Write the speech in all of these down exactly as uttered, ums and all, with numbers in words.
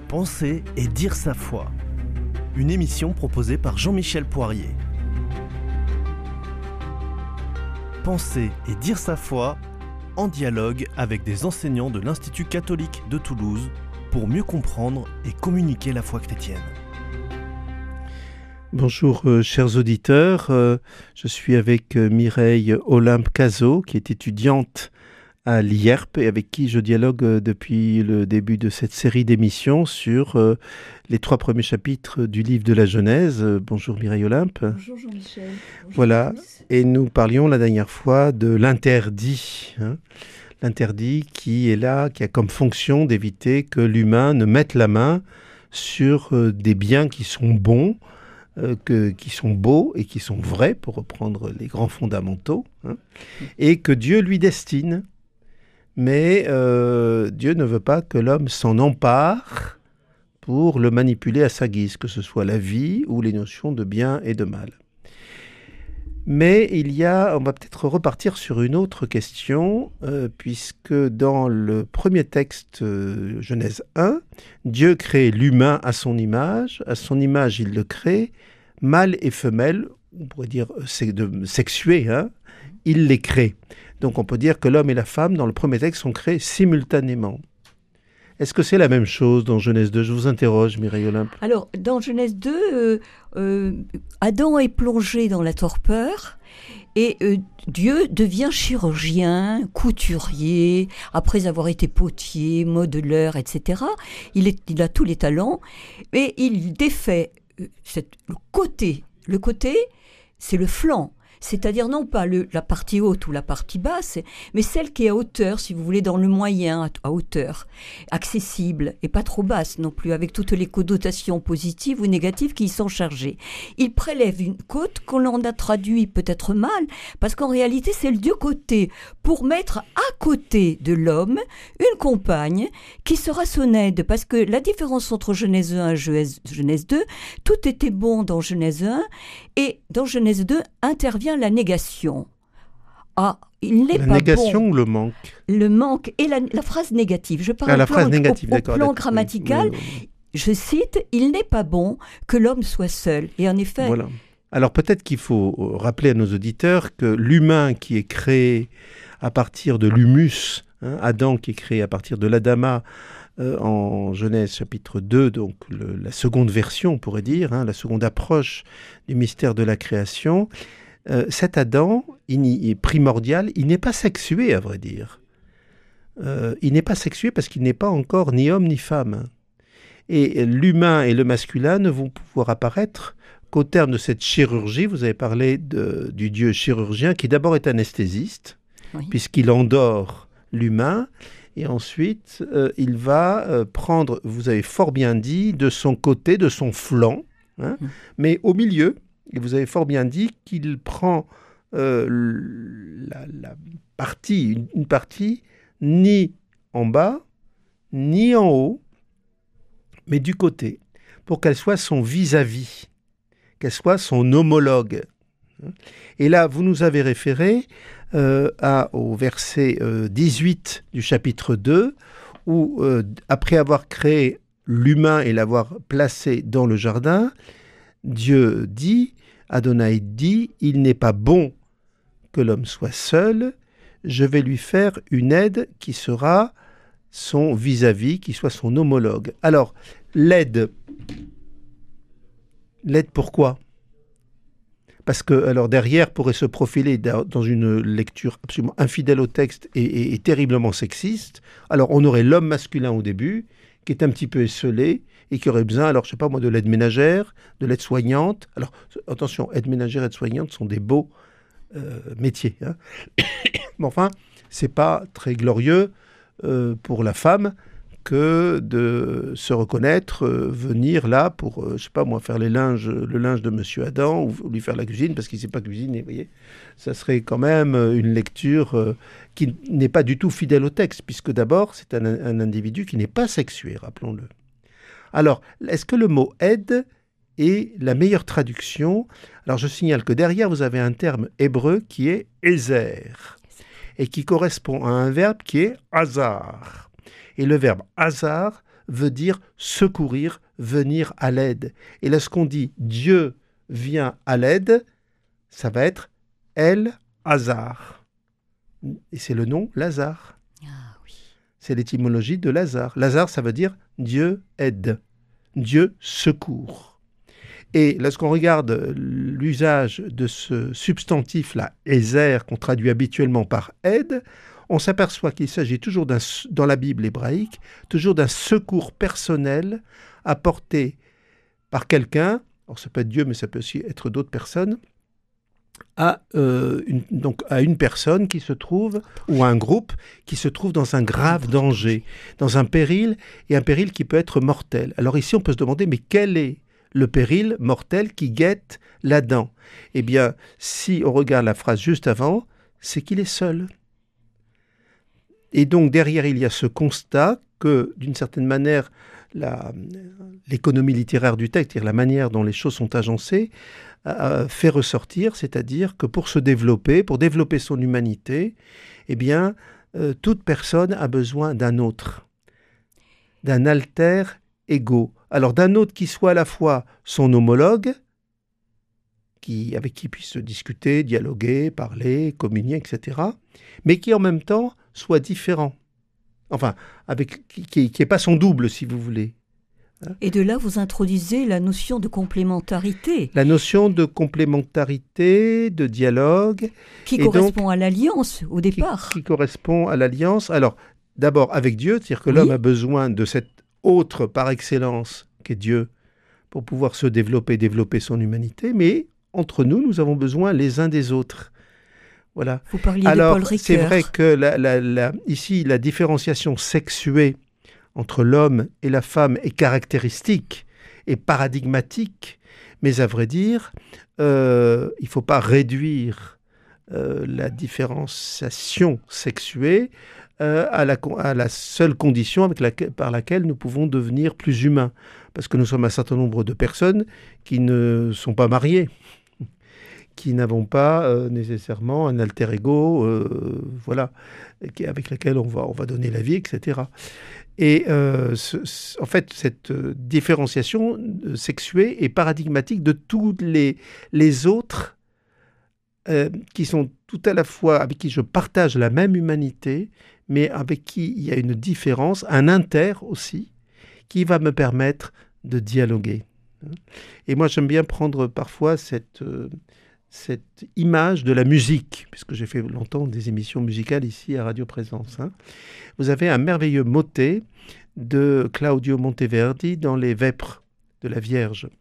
Penser et dire sa foi. Une émission proposée par Jean-Michel Poirier. Penser et dire sa foi en dialogue avec des enseignants de l'Institut catholique de Toulouse pour mieux comprendre et communiquer la foi chrétienne. Bonjour euh, chers auditeurs, euh, je suis avec euh, Mireille Olympe-Cazot qui est étudiante à l'I E R P et avec qui je dialogue euh, depuis le début de cette série d'émissions sur euh, les trois premiers chapitres du livre de la Genèse. Euh, bonjour Mireille Olympe. Bonjour Jean-Michel. Bonjour voilà, et nous parlions la dernière fois de l'interdit, hein, l'interdit qui est là, qui a comme fonction d'éviter que l'humain ne mette la main sur euh, des biens qui sont bons, euh, que, qui sont beaux et qui sont vrais, pour reprendre les grands fondamentaux, hein, et que Dieu lui destine. Mais euh, Dieu ne veut pas que l'homme s'en empare pour le manipuler à sa guise, que ce soit la vie ou les notions de bien et de mal. Mais il y a, on va peut-être repartir sur une autre question, euh, puisque dans le premier texte, euh, Genèse un, Dieu crée l'humain à son image, à son image il le crée, mâle et femelle, on pourrait dire c'est de sexué, hein, il les crée. Donc on peut dire que l'homme et la femme, dans le premier texte, sont créés simultanément. Est-ce que c'est la même chose dans Genèse deux ? Je vous interroge, Mireille Olympe. Alors, dans Genèse deux, euh, euh, Adam est plongé dans la torpeur et euh, Dieu devient chirurgien, couturier, après avoir été potier, modeleur, et cetera. Il, est, il a tous les talents et il défait euh, cette, le côté. Le côté, c'est le flanc. C'est-à-dire non pas le, la partie haute ou la partie basse, mais celle qui est à hauteur, si vous voulez, dans le moyen, à, à hauteur, accessible, et pas trop basse non plus, avec toutes les connotations positives ou négatives qui y sont chargées. Il prélève une côte qu'on en a traduit peut-être mal, parce qu'en réalité c'est le Dieu côté, pour mettre à côté de l'homme une compagne qui sera son aide, parce que la différence entre Genèse un et Genèse deux, tout était bon dans Genèse un, et dans Genèse deux intervient la négation. Ah, il n'est la pas négation bon. Ou le manque Le manque et la, la phrase négative. Je parle ah, la au plan, phrase négative, au, au d'accord, plan d'accord, grammatical. oui, oui, oui. Je cite, il n'est pas bon que l'homme soit seul. Et en effet... Voilà. Alors peut-être qu'il faut rappeler à nos auditeurs que l'humain qui est créé à partir de l'humus, hein, Adam qui est créé à partir de l'Adama, Euh, en Genèse chapitre deux, donc le, la seconde version, on pourrait dire, hein, la seconde approche du mystère de la création, euh, cet Adam, il, il est primordial, il n'est pas sexué, à vrai dire. Euh, il n'est pas sexué parce qu'il n'est pas encore ni homme ni femme. Et l'humain et le masculin ne vont pouvoir apparaître qu'au terme de cette chirurgie. Vous avez parlé de, du Dieu chirurgien, qui d'abord est anesthésiste, oui. puisqu'il endort l'humain. Et ensuite, euh, il va euh, prendre, vous avez fort bien dit, de son côté, de son flanc, hein, mmh. mais au milieu, et vous avez fort bien dit qu'il prend euh, la, la partie, une, une partie, ni en bas, ni en haut, mais du côté, pour qu'elle soit son vis-à-vis, qu'elle soit son homologue. Et là, vous nous avez référé euh, à, au verset euh, dix-huit du chapitre deux, où, euh, après avoir créé l'humain et l'avoir placé dans le jardin, Dieu dit, Adonai dit, « Il n'est pas bon que l'homme soit seul, je vais lui faire une aide qui sera son vis-à-vis, qui soit son homologue. » Alors, l'aide, l'aide pourquoi ? Parce que, alors, derrière pourrait se profiler dans une lecture absolument infidèle au texte et, et, et terriblement sexiste. Alors, on aurait l'homme masculin au début, qui est un petit peu esselé et qui aurait besoin, alors, je sais pas moi, de l'aide ménagère, de l'aide soignante. Alors, attention, aide ménagère et aide soignante sont des beaux euh, métiers. Hein. Mais enfin, c'est pas très glorieux euh, pour la femme que de se reconnaître, euh, venir là pour, euh, je sais pas moi, faire les linges, le linge de Monsieur Adam ou, ou lui faire la cuisine parce qu'il ne sait pas cuisiner, vous voyez. Ça serait quand même une lecture euh, qui n'est pas du tout fidèle au texte, puisque d'abord, c'est un, un individu qui n'est pas sexué, rappelons-le. Alors, est-ce que le mot « aide » est la meilleure traduction ? Alors, je signale que derrière, vous avez un terme hébreu qui est « ézer » et qui correspond à un verbe qui est « hasard ». Et le verbe « hasard » veut dire secourir, venir à l'aide. Et lorsqu'on dit Dieu vient à l'aide, ça va être El Hazar. Et c'est le nom Lazare. Ah oui. C'est l'étymologie de Lazare. Lazare, ça veut dire Dieu aide, Dieu secourt. Et lorsqu'on regarde l'usage de ce substantif-là, Ezer, qu'on traduit habituellement par aide, on s'aperçoit qu'il s'agit toujours, d'un, dans la Bible hébraïque, toujours d'un secours personnel apporté par quelqu'un, alors ça peut être Dieu, mais ça peut aussi être d'autres personnes, à, euh, une, donc à une personne qui se trouve, ou à un groupe qui se trouve dans un grave danger, dans un péril, et un péril qui peut être mortel. Alors ici, on peut se demander, mais quel est le péril mortel qui guette là-dedans? Eh bien, si on regarde la phrase juste avant, c'est qu'il est seul. Et donc, derrière, il y a ce constat que, d'une certaine manière, la, l'économie littéraire du texte, c'est-à-dire la manière dont les choses sont agencées, euh, fait ressortir, c'est-à-dire que pour se développer, pour développer son humanité, eh bien, euh, toute personne a besoin d'un autre, d'un alter ego. Alors, d'un autre qui soit à la fois son homologue, qui, avec qui puisse discuter, dialoguer, parler, communier, et cetera, mais qui en même temps soit différent. Enfin, avec, qui n'est pas son double, si vous voulez. Et de là, vous introduisez la notion de complémentarité. La notion de complémentarité, de dialogue. Qui correspond donc à l'alliance, au départ. Qui, qui correspond à l'alliance. Alors, d'abord avec Dieu, c'est-à-dire que oui. L'homme a besoin de cet autre par excellence, qu'est Dieu, pour pouvoir se développer, développer son humanité, mais entre nous, nous avons besoin les uns des autres. Voilà. Vous parliez Alors, de Paul Ricoeur. C'est vrai que la, la, la, ici, la différenciation sexuée entre l'homme et la femme est caractéristique et paradigmatique, mais à vrai dire, euh, il ne faut pas réduire euh, la différenciation sexuée euh, à, la, à la seule condition avec laquelle, par laquelle nous pouvons devenir plus humains. Parce que nous sommes un certain nombre de personnes qui ne sont pas mariées, qui n'avons pas euh, nécessairement un alter ego, euh, voilà, avec laquelle on va, on va donner la vie, et cetera. Et euh, ce, ce, en fait, cette euh, différenciation euh, sexuée est paradigmatique de tous les, les autres euh, qui sont tout à la fois, avec qui je partage la même humanité, mais avec qui il y a une différence, un inter aussi, qui va me permettre de dialoguer. Et moi, j'aime bien prendre parfois cette... Euh, cette image de la musique, puisque j'ai fait longtemps des émissions musicales ici à Radio Présence. Hein. Vous avez un merveilleux motet de Claudio Monteverdi dans les Vêpres de la Vierge.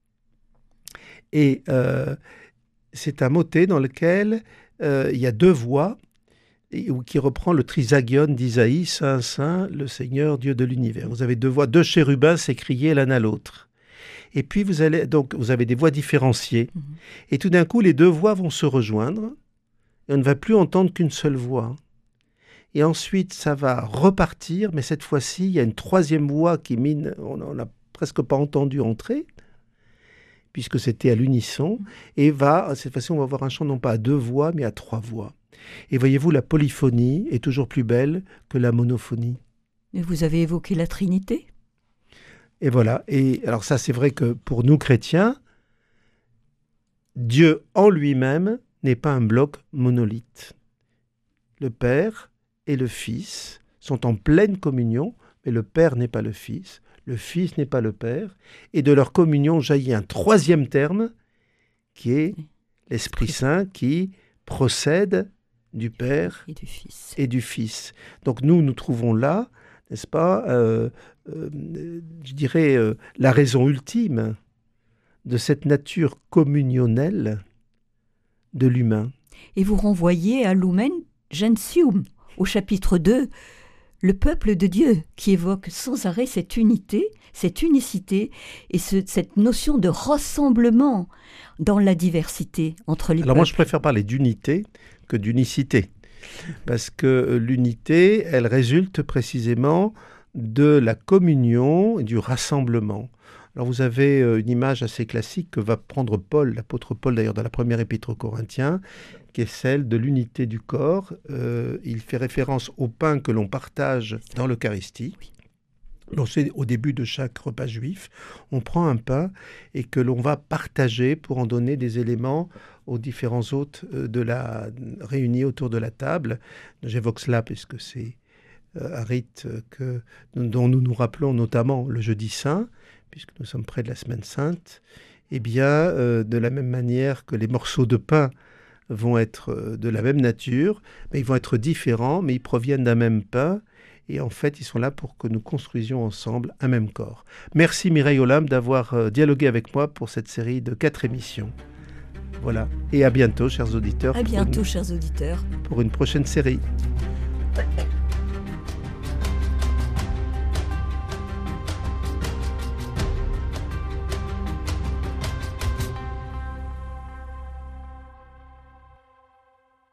Et euh, c'est un motet dans lequel euh, il y a deux voix et, qui reprend le trisagion d'Isaïe, Saint, Saint, le Seigneur, Dieu de l'univers. Vous avez deux voix, deux chérubins s'écrier l'un à l'autre. Et puis, vous, allez, donc, vous avez des voix différenciées. Mmh. Et tout d'un coup, les deux voix vont se rejoindre. Et on ne va plus entendre qu'une seule voix. Et ensuite, ça va repartir. Mais cette fois-ci, il y a une troisième voix qui mine. On n'a presque pas entendu entrer, puisque c'était à l'unisson. Et va, cette fois-ci, on va avoir un chant non pas à deux voix, mais à trois voix. Et voyez-vous, la polyphonie est toujours plus belle que la monophonie. Et vous avez évoqué la Trinité ? Et voilà. Et alors ça, c'est vrai que pour nous chrétiens, Dieu en lui-même n'est pas un bloc monolithe. Le Père et le Fils sont en pleine communion, mais le Père n'est pas le Fils, le Fils n'est pas le Père, et de leur communion jaillit un troisième terme, qui est l'Esprit Saint, qui procède du Père et du Fils. Et du Fils. Donc nous, nous trouvons là, n'est-ce pas, euh, euh, je dirais, euh, la raison ultime de cette nature communionnelle de l'humain. Et vous renvoyez à Lumen Gentium, au chapitre deux, le peuple de Dieu, qui évoque sans arrêt cette unité, cette unicité, et ce, cette notion de rassemblement dans la diversité entre les Alors peuples. Alors moi, je préfère parler d'unité que d'unicité. Parce que l'unité, elle résulte précisément de la communion et du rassemblement. Alors vous avez une image assez classique que va prendre Paul, l'apôtre Paul d'ailleurs dans la première épître aux Corinthiens, qui est celle de l'unité du corps. Euh, il fait référence au pain que l'on partage dans l'Eucharistie. Donc c'est au début de chaque repas juif, on prend un pain et que l'on va partager pour en donner des éléments aux différents hôtes de la réunis autour de la table. J'évoque cela puisque c'est un rite que, dont nous nous rappelons notamment le jeudi saint, puisque nous sommes près de la semaine sainte. Eh bien, euh, de la même manière que les morceaux de pain vont être de la même nature, mais ils vont être différents, mais ils proviennent d'un même pain. Et en fait, ils sont là pour que nous construisions ensemble un même corps. Merci Mireille Ollam d'avoir euh, dialogué avec moi pour cette série de quatre émissions. Voilà. Et à bientôt, chers auditeurs. À bientôt, chers auditeurs. Pour une prochaine série.